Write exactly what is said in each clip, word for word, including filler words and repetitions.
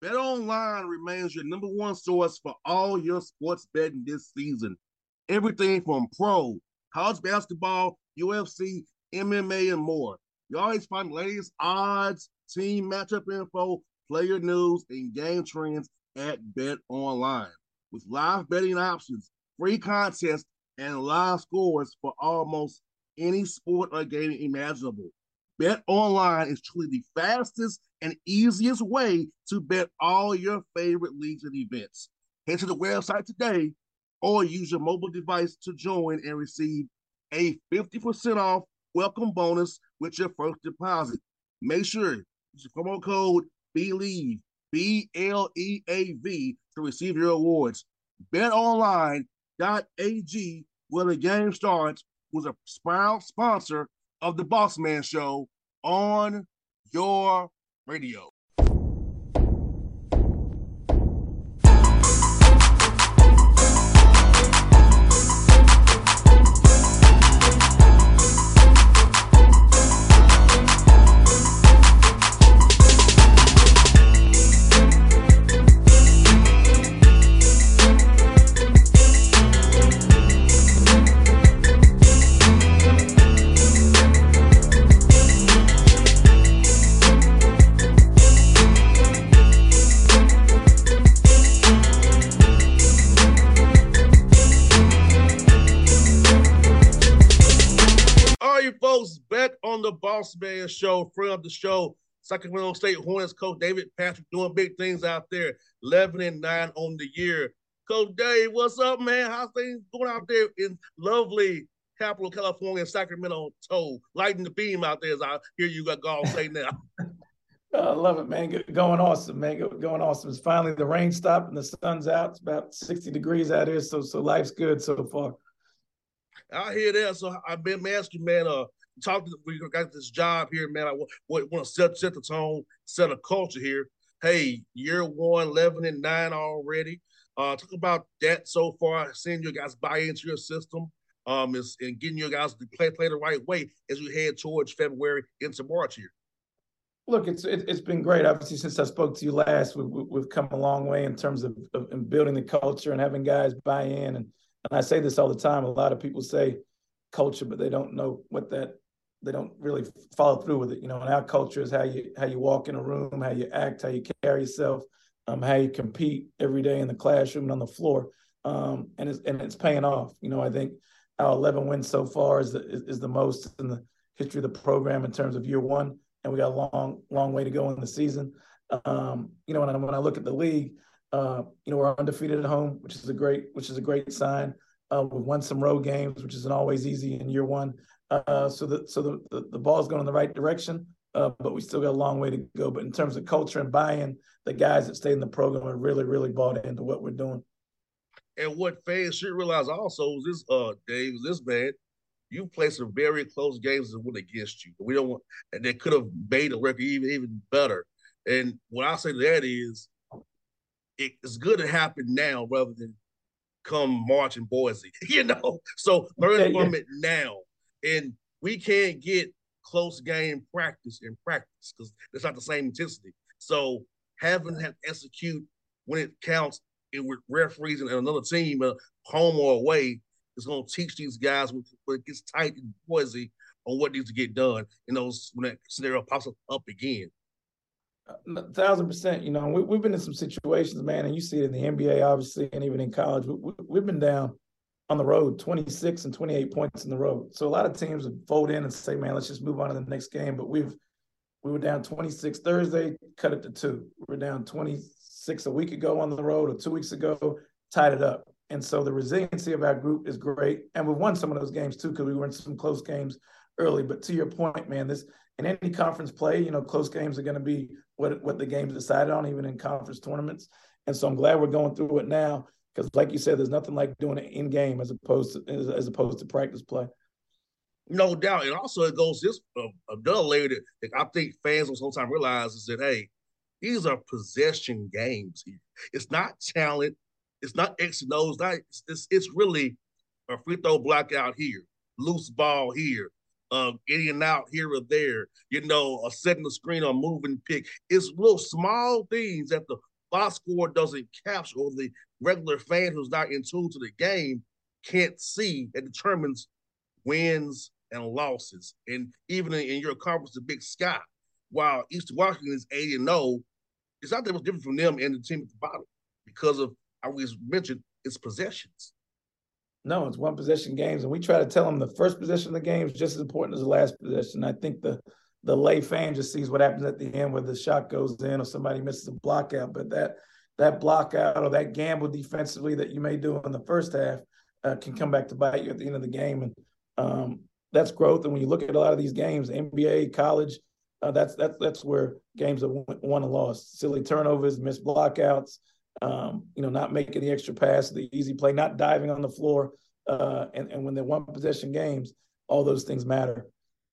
BetOnline remains your number one source for all your sports betting this season. Everything from pro, college basketball, U F C, M M A, and more. You always find the latest odds, team matchup info, player news, and game trends at BetOnline. With live betting options, free contests, and live scores for almost any sport or game imaginable. BetOnline is truly the fastest and easiest way to bet all your favorite leagues and events. Head to the website today or use your mobile device to join and receive a fifty percent off welcome bonus with your first deposit. Make sure you use the promo code BELIEVE, B L E A V, to receive your awards. bet online dot a g, where the game starts, was a proud sponsor of the Boss Man Show on your radio. On the Boss Man Show, friend of the show, Sacramento State Hornets coach David Patrick, doing big things out there. eleven and nine on the year. Coach Dave, what's up, man? How's things going out there in lovely capital California, Sacramento? Lighting the beam out there, as I hear you got all say now. I love it, man. Going awesome, man. Going awesome. It's finally the rain stopped and the sun's out. It's about sixty degrees out here, so so life's good so far. I hear that. So I've been asking, man. Uh, talk to we got this job here, man. I want to set set the tone, set a culture here. Hey, year one, eleven and nine already. Uh, talk about that so far. Seeing you guys buy into your system, um, is and getting you guys to play play the right way as we head towards February into March here. Look, it's it, it's been great. Obviously, since I spoke to you last, we, we, we've come a long way in terms of, of building the culture and having guys buy in. And, and I say this all the time. A lot of people say culture, but they don't know what that. They don't really follow through with it. You know, and our culture is how you how you walk in a room, how you act, how you carry yourself, um, how you compete every day in the classroom and on the floor. Um, and it's and it's paying off. You know, I think our eleven wins so far is the, is, is the most in the history of the program in terms of year one, and we got a long long way to go in the season. Um, you know, when I, when I look at the league, uh, you know, we're undefeated at home, which is a great which is a great sign. Uh, we've won some road games, which isn't always easy in year one. Uh, so the so the, the, the ball's going in the right direction, uh, but we still got a long way to go. But in terms of culture and buy-in, the guys that stayed in the program are really, really bought into what we're doing. And what fans should realize also is this, uh, Dave, this man, you played some very close games that went against you. We don't want, and they could have made the record even even better. And what I say to that is, it, it's good to happen now rather than come March in Boise. You know, so learn yeah, from yeah. it now. And we can't get close game practice in practice because it's not the same intensity. So having to execute when it counts and with referees and another team, uh, home or away, is going to teach these guys when, when it gets tight in Boise on what needs to get done in those when that scenario pops up again. A thousand percent. You know, we, we've been in some situations, man, and you see it in the N B A, obviously, and even in college. We, we, we've been down on the road, twenty-six and twenty-eight points in the road. So a lot of teams would fold in and say, man, let's just move on to the next game. But we've we were down twenty-six Thursday, cut it to two. We were down twenty-six a week ago on the road or two weeks ago, tied it up. And so the resiliency of our group is great. And we've won some of those games too, because we were in some close games early. But to your point, man, this in any conference play, you know, close games are going to be what what the game's decided on, even in conference tournaments. And so I'm glad we're going through it now. Because, like you said, there's nothing like doing it in game as opposed to as, as opposed to practice play. No doubt, and also it goes this uh, another layer that, that I think fans will sometimes realize is that hey, these are possession games here. It's not talent, it's not X and O's. Not it's, it's, it's really a free throw block out here, loose ball here, um, in and out here or there. You know, a setting the screen or moving pick. It's little small things that the box score doesn't capture, or the regular fan who's not in tune to the game can't see, it determines wins and losses. And even in, in your conference, the Big Sky, while Eastern Washington is eight and oh, it's not that much different from them and the team at the bottom because of, I always mentioned, it's possessions. No, it's one possession games, and we try to tell them the first possession of the game is just as important as the last possession. I think the the lay fan just sees what happens at the end, where the shot goes in or somebody misses a block out. But that that block out or that gamble defensively that you may do in the first half uh, can come back to bite you at the end of the game, and um, that's growth. And when you look at a lot of these games, N B A, college, uh, that's that's that's where games are won and lost. Silly turnovers, missed blockouts. Um, you know, not making the extra pass, the easy play, not diving on the floor. Uh, and, and when they're one possession games, all those things matter.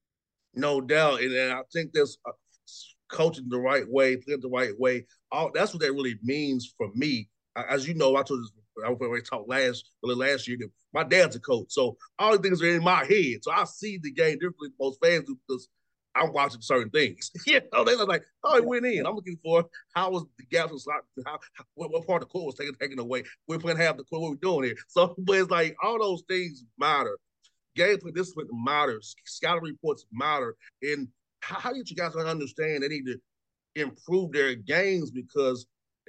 No doubt. And, and I think there's uh, coaching the right way, playing the right way. All that's what that really means for me. As you know, I told you, I already talked last, really last year. My dad's a coach. So all the things are in my head. So I see the game differently than most fans do because I'm watching certain things. you know, they're like, oh, it went in. I'm looking for how was the gaps was like, how, what, what part of the court was taken taken away. We're playing half the court. What we're doing here. So, but it's like all those things matter. Gameplay discipline matters. Scouting reports matter. And how, how did you guys understand they need to improve their games because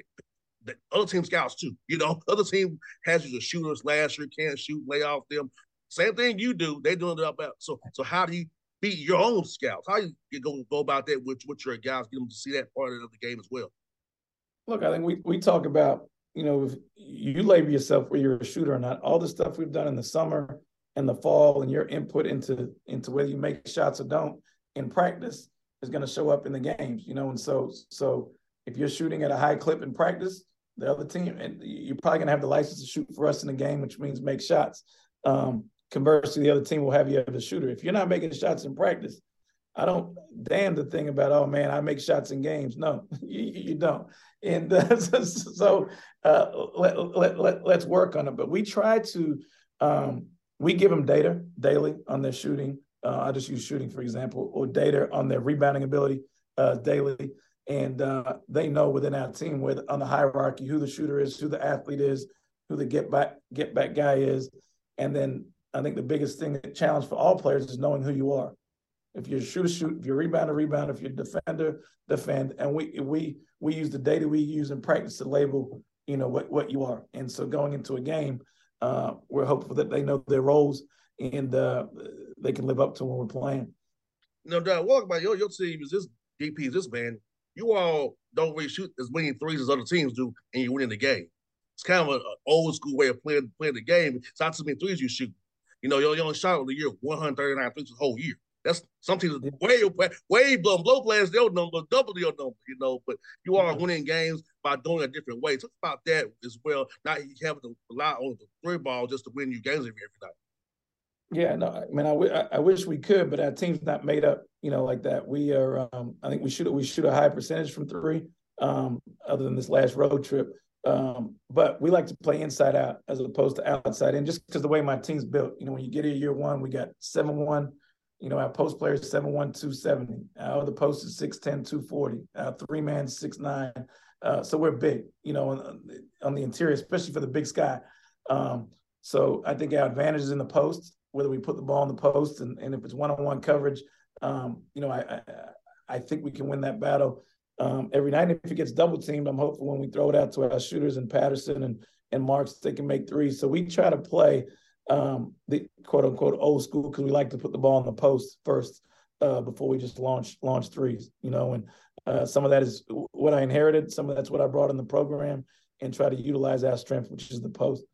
the other team scouts too. You know, other team has you the shooters last year, can't shoot, lay off them. Same thing you do. They doing it up. So, so how do you beat your own scouts? How do you go, go about that with, with your guys, get them to see that part of the game as well? Look, I think we, we talk about, you know, if you label yourself whether you're a shooter or not, all the stuff we've done in the summer and the fall and your input into, into whether you make shots or don't in practice is going to show up in the games, you know? And so, so if you're shooting at a high clip in practice, the other team, and you're probably going to have the license to shoot for us in the game, which means make shots. Um, Conversely, the other team will have you as a shooter. If you're not making shots in practice, I don't damn the thing about, oh, man, I make shots in games. No, you, you don't. And uh, so uh, let, let, let, let's work on it. But we try to, um, we give them data daily on their shooting. Uh, I just use shooting, for example, or data on their rebounding ability uh, daily. And uh, they know within our team, where on the hierarchy, who the shooter is, who the athlete is, who the get back, get back guy is. And then I think the biggest thing, the challenge for all players is knowing who you are. If you're a shooter, shoot. If you're a rebounder, rebound. If you're a defender, defend. And we we we use the data we use in practice to label, you know, what, what you are. And so going into a game, uh, we're hopeful that they know their roles and uh, they can live up to when we're playing. No doubt. Walk about your your team is this D P is this man. You all don't really shoot as many threes as other teams do, and you win the game. It's kind of an old school way of playing playing the game. It's not too many threes you shoot. You know, you only shot on the year one hundred thirty-nine threes the whole year. That's some teams way way blow blow players their number, double your number, you know. But you are winning games by doing a different way. Talk about that as well. Not having to rely on the three ball just to win you games every, every night. Yeah, no, I mean, I, w- I wish we could, but our team's not made up, you know, like that. We are, um, I think we shoot we shoot a high percentage from three, um, other than this last road trip. Um, but we like to play inside out as opposed to outside in, just because the way my team's built. You know, when you get here year one, we got seven one. You know, our post players seven one, two seventy. Our other post is six ten, two forty. Our three man six nine. Uh, so we're big, you know, on, on the interior, especially for the Big Sky. Um, so I think our advantage is in the post, whether we put the ball in the post and, and if it's one-on-one coverage, um, you know, I, I I think we can win that battle. Um, every night. If it gets double teamed, I'm hopeful when we throw it out to our shooters and Patterson and, and Marks, they can make threes. So we try to play um, the quote unquote old school because we like to put the ball in the post first uh, before we just launch launch threes, you know, and uh, some of that is what I inherited. Some of that's what I brought in the program and try to utilize our strength, which is the post.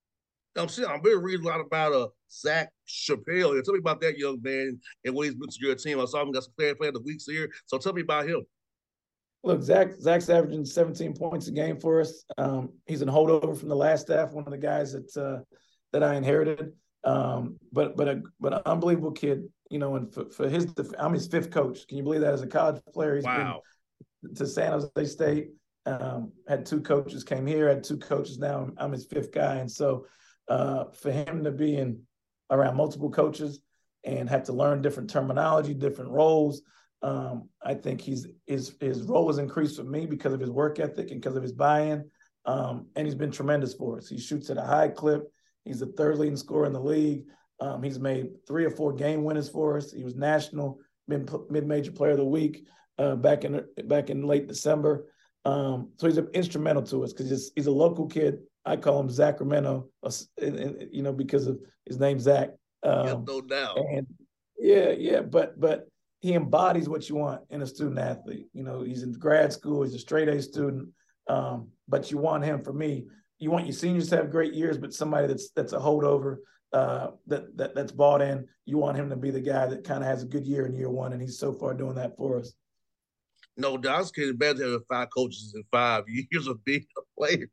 I'm saying I've been reading a lot about uh Zach Chappelle. Tell me about that young man and what he's been to your team. I saw him got some player player of the weeks here. So tell me about him. Look, Zach, Zach's averaging seventeen points a game for us. Um, he's an holdover from the last staff, one of the guys that uh, that I inherited. Um, but but a but an unbelievable kid, you know. And for, for his, I'm his fifth coach. Can you believe that? As a college player, he's wow. been to San Jose State. Um, had two coaches, came here, had two coaches now. I'm his fifth guy, and so uh, for him to be in around multiple coaches and have to learn different terminology, different roles. Um, I think he's his his role has increased for me because of his work ethic and because of his buy-in. Um, and he's been tremendous for us. He shoots at a high clip. He's the third leading scorer in the league. Um, he's made three or four game winners for us. He was national mid-major player of the week uh, back in back in late December. Um, so he's instrumental to us because he's, he's a local kid. I call him Sacramento, you know, because of his name Zach. Um, yeah, no doubt. And yeah, yeah, but but he embodies what you want in a student athlete. You know, he's in grad school. He's a straight A student. Um, but you want him, for me, you want your seniors to have great years, but somebody that's that's a holdover, uh, that, that that's bought in. You want him to be the guy that kind of has a good year in year one, and he's so far doing that for us. No, I was kidding. Better having five coaches in five years of being a player.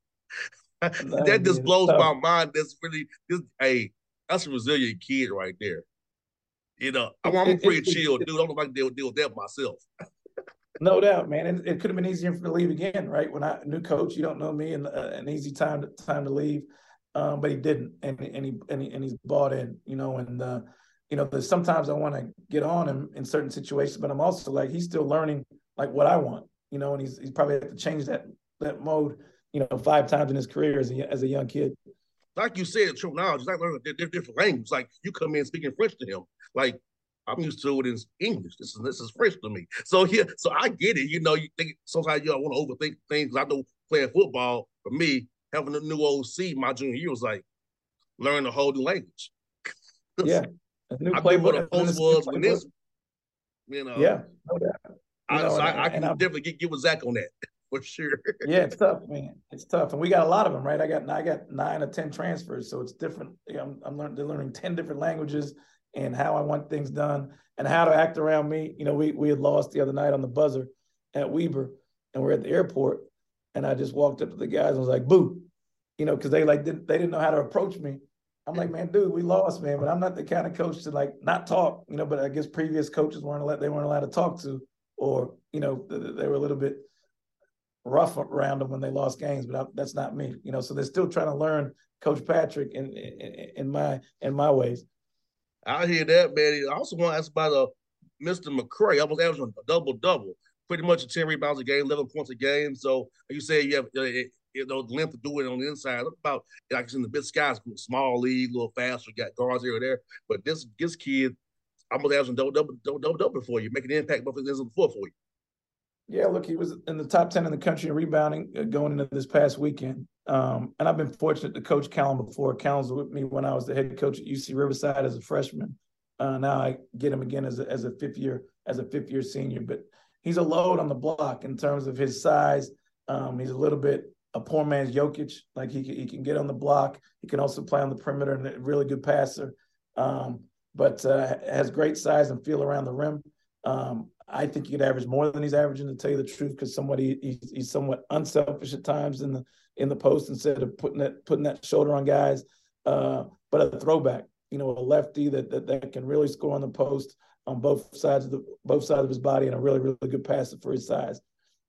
No, that just man, blows my mind. That's really, this, hey, that's a resilient kid right there. You know, I'm, I'm a pretty it, chill it, dude. I don't know if I can deal, deal with that myself. No doubt, man. And it could have been easier for me to leave again, right? When I new coach, you don't know me, and uh, an easy time to time to leave, um, but he didn't, and and he and, he, and he's bought in, you know. And uh, you know, there's sometimes I want to get on him in certain situations, but I'm also like, he's still learning like what I want, you know, and he's he's probably had to change that that mode, you know, five times in his career as a as a young kid. Like you said, true knowledge. It's like learning a different language. Like you come in speaking French to him, like I'm used to it in English. This is this is French to me. So yeah, so I get it. You know, you think sometimes you don't want to overthink things. I know playing football for me, having a new O C my junior year was like learning a whole new language. Yeah, a new I knew what a post was when this, you know. Yeah, no doubt. I, know, so and, I, I can definitely get, get with Zach on that for sure. Yeah, it's tough, man. It's tough, and we got a lot of them, right? I got I got nine or ten transfers, so it's different. You know, I'm I'm learning they're learning ten different languages and how I want things done and how to act around me. You know, we we had lost the other night on the buzzer at Weber, and we're at the airport, and I just walked up to the guys and was like, "Boo," you know, because they like didn't they didn't know how to approach me. I'm like, man, dude, we lost, man, but I'm not the kind of coach to like not talk, you know. But I guess previous coaches weren't allowed, they weren't allowed to talk to, or you know, they were a little bit rough around them when they lost games. But I, that's not me, you know. So they're still trying to learn Coach Patrick in in, in my in my ways. I hear that, man. I also want to ask about uh, Mister McCray. I was averaging a double double, pretty much a ten rebounds a game, eleven points a game. So you say you have uh, you know the length to do it on the inside. Look about like it's in the Big Skies, small league, a little faster, got guards here or there. But this this kid, I'm gonna averaging double double double double double for you, making an impact both of this and the floor for you. Yeah, look, he was in the top ten in the country in rebounding uh, going into this past weekend. Um, and I've been fortunate to coach Callum before. Callum's with me when I was the head coach at U C Riverside as a freshman. Uh, now I get him again as a, as a fifth year as a fifth year senior. But he's a load on the block in terms of his size. Um, he's a little bit a poor man's Jokic. Like he he can get on the block. He can also play on the perimeter and a really good passer. Um, but uh, has great size and feel around the rim. Um, I think he could average more than he's averaging, to tell you the truth, because somebody he's, he's somewhat unselfish at times in the in the post instead of putting that putting that shoulder on guys. Uh, but a throwback, you know, a lefty that, that that can really score on the post on both sides of the both sides of his body, and a really really good passer for his size.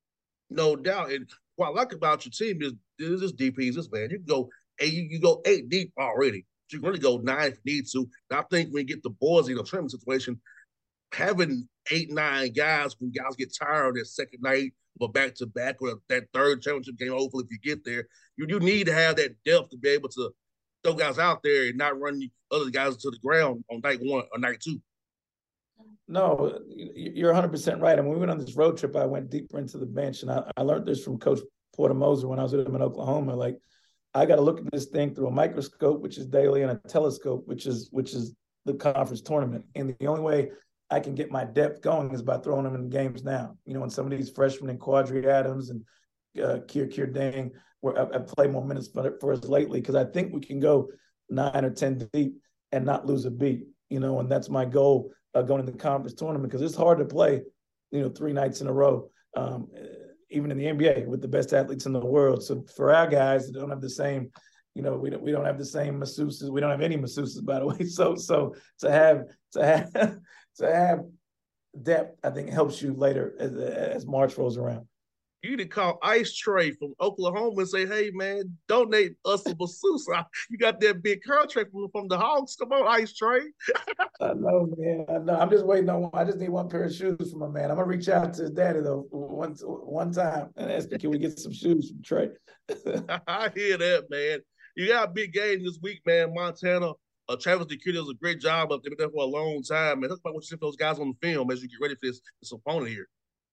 No doubt. And what I like about your team is this is D Ps. This man, you can go eight, you, you go eight deep already. You can really go nine if you need to. And I think when you get the boys in a tournament situation, having eight, nine guys, when guys get tired of their second night of a back-to-back or that third championship game, hopefully if you get there, you do need to have that depth to be able to throw guys out there and not run other guys to the ground on night one or night two. No, you're one hundred percent right. And when we went on this road trip, I went deeper into the bench, and I, I learned this from Coach Porter Moser when I was with him in Oklahoma. Like, I got to look at this thing through a microscope, which is daily, and a telescope, which is which is the conference tournament. And the only way I can get my depth going is by throwing them in games now. You know, and some of these freshmen and Quadri Adams and uh, Kier Kier Dang, where I, I play more minutes for, for us lately, because I think we can go nine or ten deep and not lose a beat. You know, and that's my goal uh, going to the conference tournament, because it's hard to play, you know, three nights in a row, um, even in the N B A with the best athletes in the world. So for our guys that don't have the same, you know, we don't we don't have the same masseuses. We don't have any masseuses, by the way. So so to have to have to have depth, I think, helps you later as, as March rolls around. You need to call Ice Trey from Oklahoma and say, hey, man, donate us a masseuse. You got that big contract from, from the Hawks. Come on, Ice Trey. I know, man. I know. I'm just waiting on. I just need one pair of shoes from my man. I'm gonna reach out to his daddy though one one time and ask him, can we get some shoes from Trey? I hear that, man. You got a big game this week, man. Montana. Uh, Travis DeCuire does a great job up there, been there for a long time, man. Talk about what you see for those guys on the film as you get ready for this, this opponent here.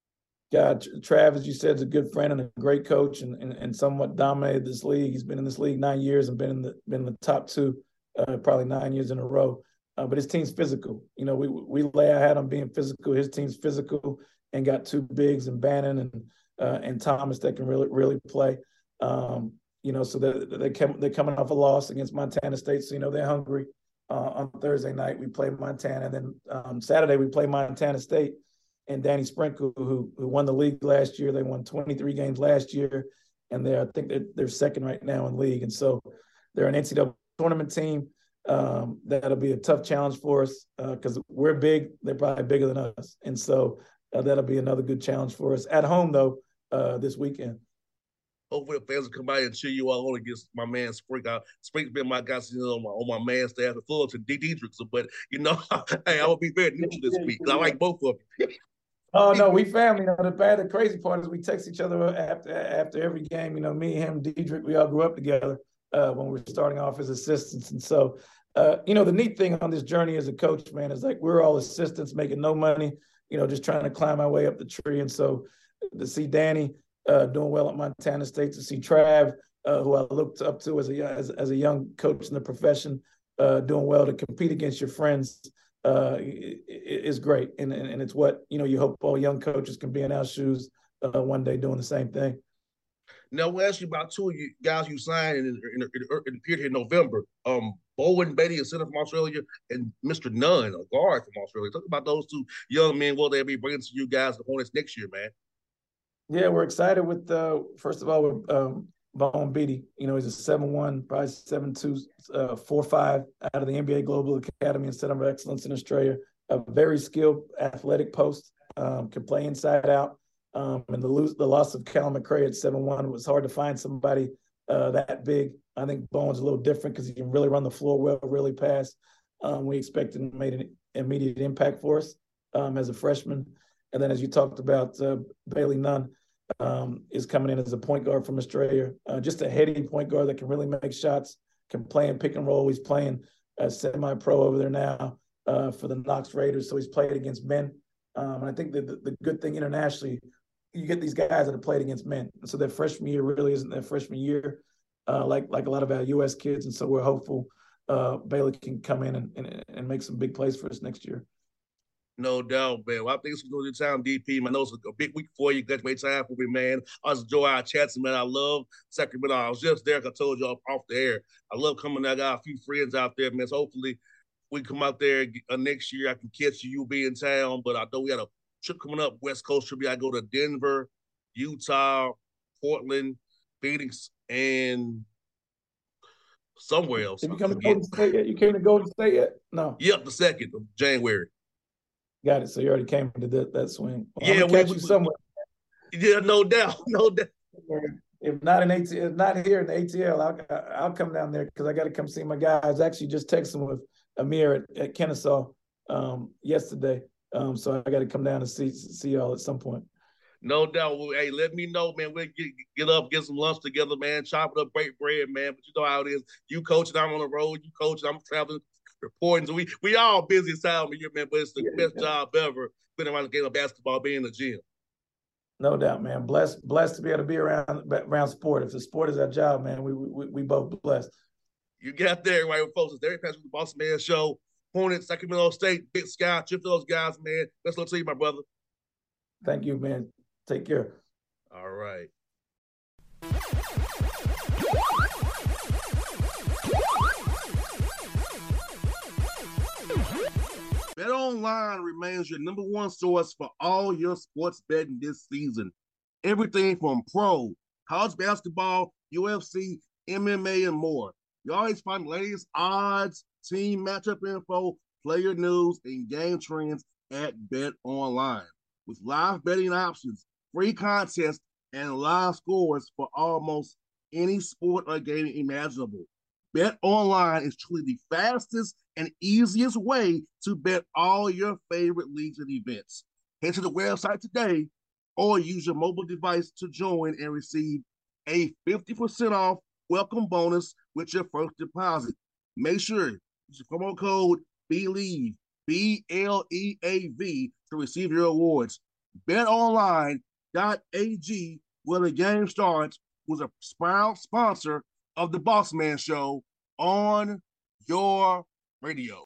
God, Travis, you said, is a good friend and a great coach, and, and and somewhat dominated this league. He's been in this league nine years and been in the been in the top two, uh, probably nine years in a row. Uh, but his team's physical. You know, we we lay our hat on being physical. His team's physical and got two bigs and Bannon and uh, and Thomas that can really really play. Um, you know, so they they come, they're coming off a loss against Montana State, so you know they're hungry. Uh, on Thursday night we play Montana, and then um, Saturday we play Montana State. And Danny Sprinkle, who who won the league last year. They won twenty-three games last year, and they're I think they're, they're second right now in league. And so they're an N C double A tournament team. Um, that'll be a tough challenge for us because uh, we're big. They're probably bigger than us, and so uh, that'll be another good challenge for us at home though uh, this weekend. Hopefully the fans will come by and cheer you all on against my man Sprinkle. Sprinkle's been my guy you know, on my on my man staff at Fullerton, D. Diedrichs. But you know, hey, I will be very neutral this week because I like both of them. Oh no, we family. You know, the bad, the crazy part is we text each other after after every game. You know, me, him, Diedrich, we all grew up together uh, when we were starting off as assistants. And so, uh, you know, the neat thing on this journey as a coach, man, is like we're all assistants making no money. You know, just trying to climb our way up the tree. And so, to see Danny uh, doing well at Montana State, to see Trav, uh, who I looked up to as a as, as a young coach in the profession, uh, doing well, to compete against your friends. Uh, is great, and, and it's what you know. You hope all young coaches can be in our shoes uh, one day, doing the same thing. Now we'll ask you about two of you guys you signed in, in, in, in the period in November. Um, Bowen Beatty, a center from Australia, and Mister Nunn, a guard from Australia. Talk about those two young men. What they'll be bringing to you guys the Hornets next year, man. Yeah, we're excited with uh, first of all with um, Bowen Beatty. You know, he's a seven one, probably seven two, uh, four five out of the N B A Global Academy and Center of Excellence in Australia. A very skilled athletic post, um, can play inside out. Um, and the lose, the loss of Callum McRae at seven one, it was hard to find somebody uh, that big. I think Bowen's a little different because he can really run the floor well, really pass. Um, we expected and made an immediate impact for us um, as a freshman. And then as you talked about, uh, Bailey Nunn, Um, is coming in as a point guard from Australia. Uh, just a heady point guard that can really make shots, can play in pick and roll. He's playing as semi-pro over there now uh, for the Knox Raiders, so he's played against men. Um, and I think that the, the good thing internationally, you get these guys that have played against men. So their freshman year really isn't their freshman year, uh, like like a lot of our U S kids. And so we're hopeful uh, Bailey can come in and, and, and make some big plays for us next year. No doubt, man. Well, I think it's going to do time, D P. Man, I know it's a big week for you. Glad you made time for me, man. I was enjoying our chats, man. I love Sacramento. I was just there, like I told you off, off the air. I love coming. I got a few friends out there, man. So hopefully we come out there uh, next year. I can catch you. You'll be in town. But I know we got a trip coming up, West Coast trip. I go to Denver, Utah, Portland, Phoenix, and somewhere else. Have you come to Golden State yet? You came to Golden State yet? No. Yep, the second of January. Got it. So you already came to that, that swing. Well, yeah, I'm gonna catch we, you somewhere. Yeah, no doubt, no doubt. If not in A T L, if not here in the A T L, I'll I'll come down there because I got to come see my guy. I was actually just texting with Amir at, at Kennesaw um, yesterday, um, so I got to come down and see see y'all at some point. No doubt. Well, hey, let me know, man. We'll get, get up, get some lunch together, man. Chop it up, break bread, man. But you know how it is. You coaching, I'm on the road. You coaching, I'm traveling, reporting. So we we all busy time of year, man. But it's the yeah, best yeah. job ever. Been around the game of basketball, being in the gym. No doubt, man. Blessed, blessed to be able to be around around sport. If the sport is our job, man, we we we both blessed. You got there, right, folks. It's Derek Patrick with the Boston Man Show. Hornets, Sacramento State, Big Sky, chip those guys, man. Best luck to you, my brother. Thank you, man. Take care. All right. BetOnline remains your number one source for all your sports betting this season. Everything from pro, college basketball, U F C, M M A, and more. You always find the latest odds, team matchup info, player news, and game trends at BetOnline. With live betting options, free contests, and live scores for almost any sport or game imaginable. Bet Online is truly the fastest and easiest way to bet all your favorite leagues and events. Head to the website today or use your mobile device to join and receive a fifty percent off welcome bonus with your first deposit. Make sure use the promo code BELIEVE, B L E A V, to receive your awards. Bet Online dot A G, where the game starts, was a proud sponsor of the Boss Man Show on your radio.